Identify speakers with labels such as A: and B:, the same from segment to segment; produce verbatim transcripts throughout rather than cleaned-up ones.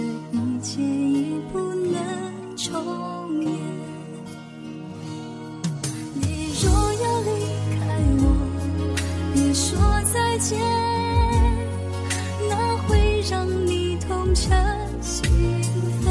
A: 一切已不能重演。你若要离开我，别说再见，那会让你痛彻心扉。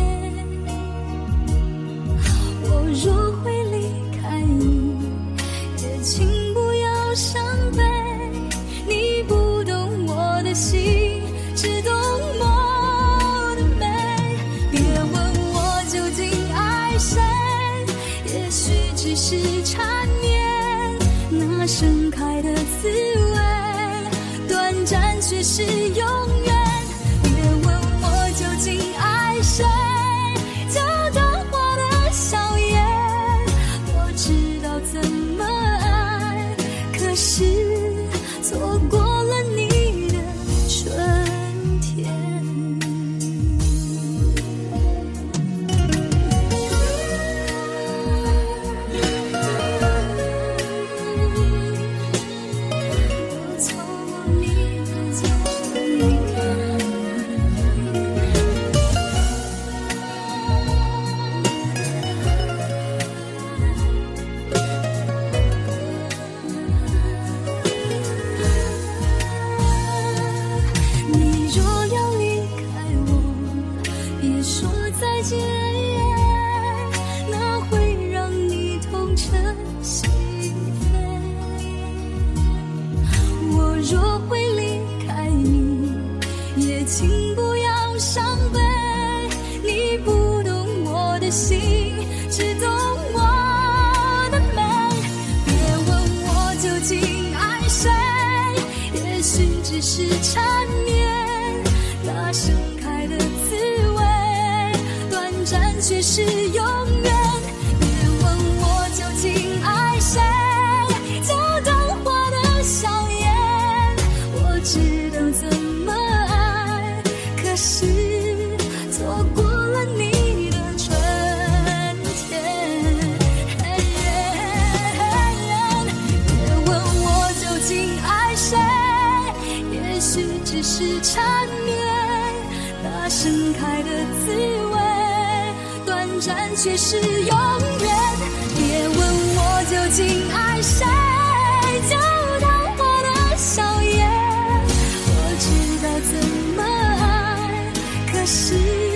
A: 我若会离开你，也请不要伤悲。你不懂我的心，只懂我的美。别问我究竟爱谁，也许只是缠绵，那盛开的滋味，短暂却是永远。别问我究竟爱谁，就当我的笑颜。我知道怎么爱，可是错过了你的春天。我错过你的从离开。你若要离开我，别说再见，那会让你痛彻心扉。我若会离开你，也请不要伤悲。你不懂我的心，只懂我的美。别问我究竟爱谁，也许只是缠绵，那盛开的滋味，短暂却是永远。别问我究竟爱谁，就当我的笑颜。我知道怎么爱，可是错过了你的春天。别问我究竟爱谁，也许只是缠绵，那盛开的滋味，短暂却是永远。别问我究竟爱谁，就当我的笑颜。我知道怎么爱，可是